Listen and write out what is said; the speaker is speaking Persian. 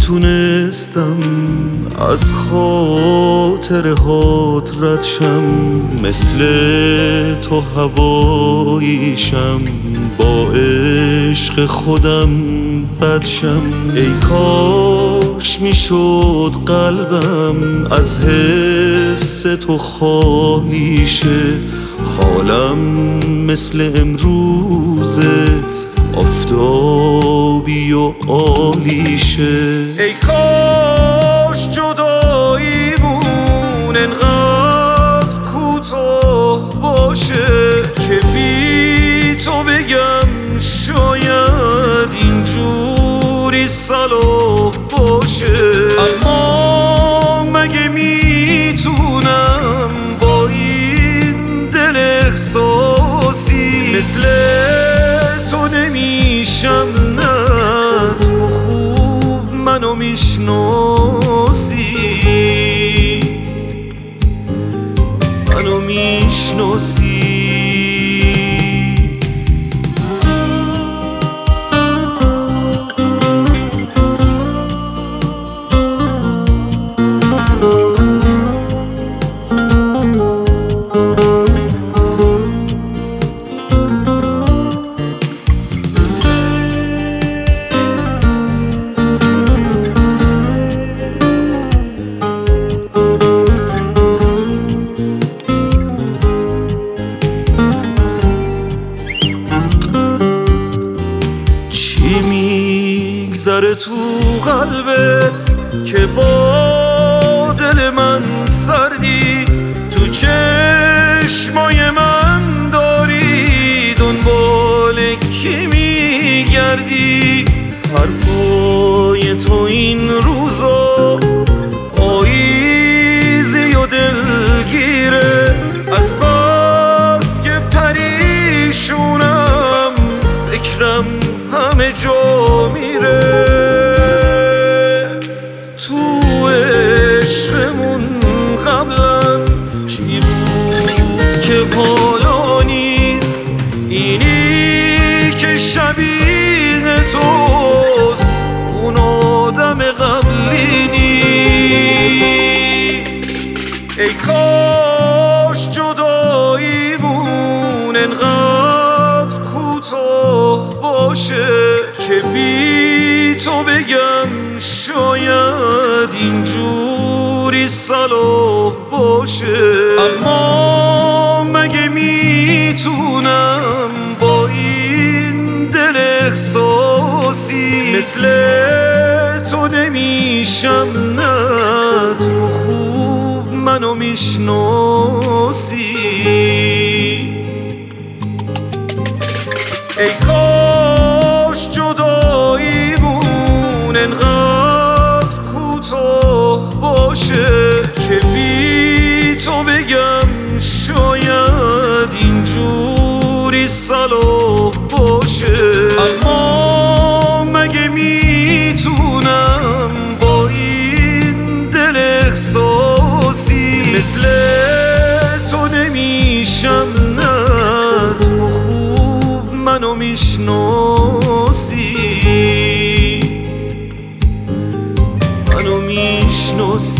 میتونستم از خاطرهات رد شم، مثل تو هواییشم، با عشق خودم بد شم. ای کاش میشد قلبم از حس تو خالی شه، حالم مثل امروزت آفتابی و عالی شه. ای کاش جداییمون انقدر کوتاه باشه که بی تو بگم شاید اینجوری صلاح باشه. اما مگه میتونم با این دل احساسی مثل تو نمیشم؟ نه تو خوب منو میشناسی، منو میشناسی. میگذره تو قلبت که با دل من سردی، تو چشمای من داری دنبال کی میگردی؟ حرفای تو این روزا آیزی و دلگیره، از بس که پریشونم فکرم همه جا میره. تو عشقمون قبلا چی بود که حالا نیست؟ اینی که شبیه توست اون آدم قبلی نیست. ای کاش جداییمون انقدر کوتاه باشه که بی تو بگم شاید اینجوری صلاح باشه. اما مگه میتونم با این دل احساسی مثل تو نمیشم؟ نه تو خوب منو میشناسی. ای کاش جداییمون انقدر کوتاه باشه که بی تو بگم شاید اینجوری صلاح باشه. اما مگه میتونم با این دل احساسی مثل تو نمیشم؟ نه تو خوب منو میشناسی، منو میشناسی.